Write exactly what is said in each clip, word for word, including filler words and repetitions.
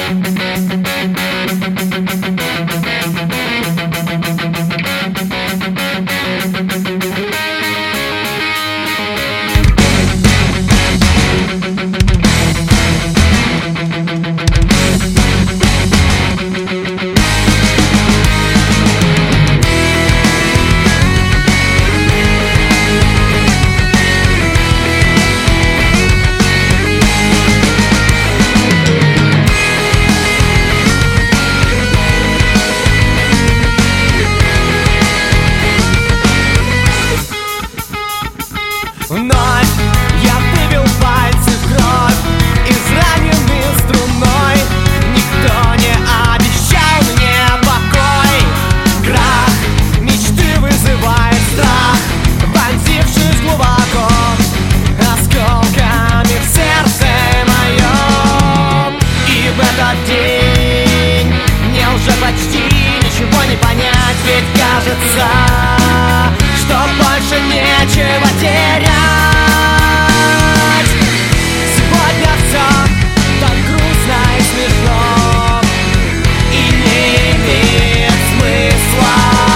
Вновь я выбил пальцы в кровь, израненный струной. Никто не обещал мне покой. Крах мечты вызывает страх, вонзившись глубоко осколками в сердце моем. И в этот день мне уже почти ничего не понять, ведь кажется, что больше нечего терять. Сегодня все так грустно и смешно, и не имеет смысла.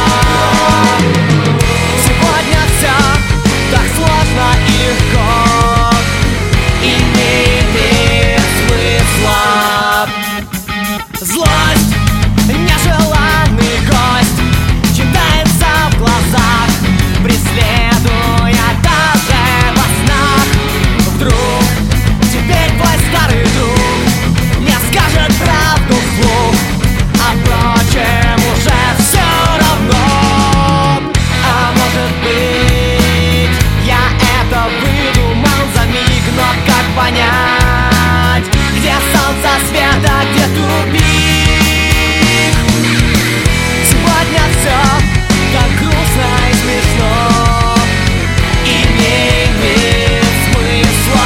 Сегодня все так сложно и легко, и не имеет смысла. Злость, нежеланный гость, читается в глазах, преследуя даже во снах. Вдруг теперь твой старый друг не скажет правду вслух, а впрочем уже все равно. А может быть, я это выдумал за миг, но как понять, где солнце свет, а где тупик? Сегодня все так грустно и смешно, и не имеет смысла.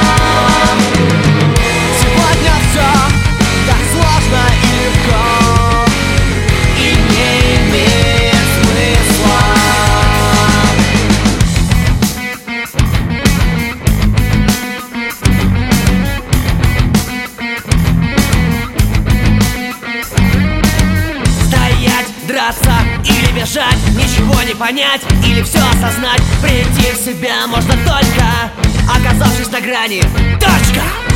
Сегодня все так сложно и легко, и не имеет смысла. Стоять, драться или бежать, ничего не понять или все осознать. Прийти в себя можно только оказавшись на грани. Точка!